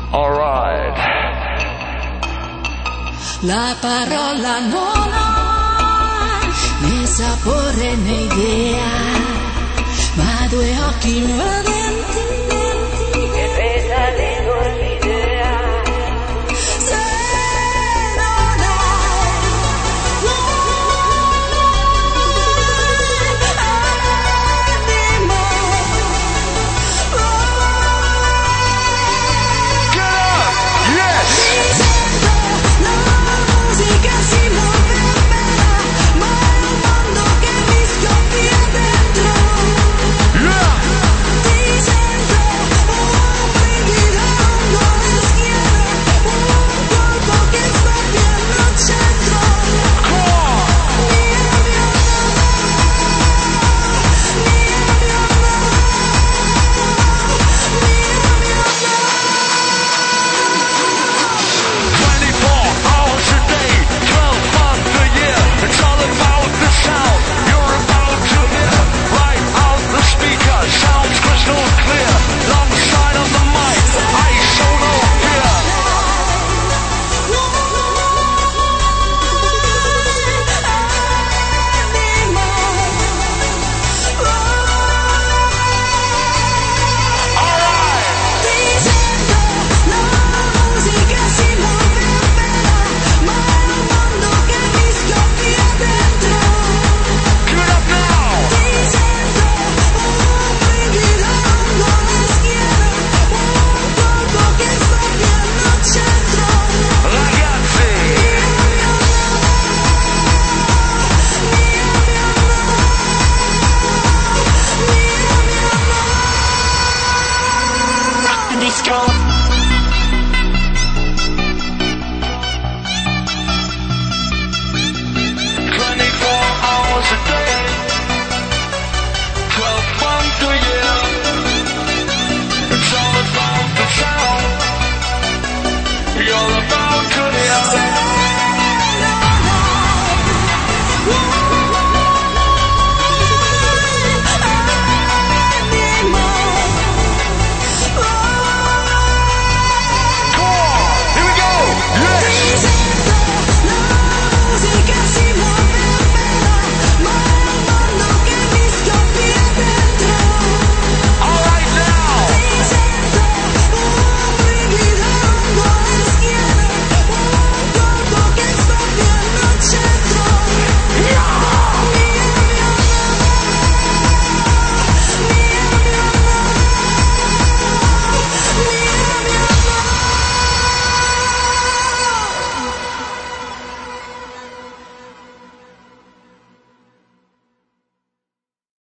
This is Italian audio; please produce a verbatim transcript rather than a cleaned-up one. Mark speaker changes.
Speaker 1: Alright.
Speaker 2: La parola non ha né sapore né idea, ma due occhi ardenti che pesa dentro l'idea. Se non hai, non hai anima.
Speaker 1: Get up! Yes!
Speaker 2: Mi sento, la musica si muove a me, ma è un mondo che mi scoppia dentro.
Speaker 1: Yeah!
Speaker 2: Ti sento, un brivido lungo la schiena, un colpo che scoppia al centro.
Speaker 1: Come on!
Speaker 2: Mia, mia, mia, mia,
Speaker 1: twenty-four hours a day, twelve months a year. It's all about the sound you're about to hear. Right out the speaker, sounds crystal clear. Long side of the mic, I show no fear. Alright!
Speaker 2: Ti sento, la musica si muove a me, ma è un mondo che mi scoppia dentro.
Speaker 1: Give it up now!
Speaker 2: Ti sento, un brivido lungo la schiena, un colpo che scoppia al centro.
Speaker 1: Ragazzi!
Speaker 2: Disco.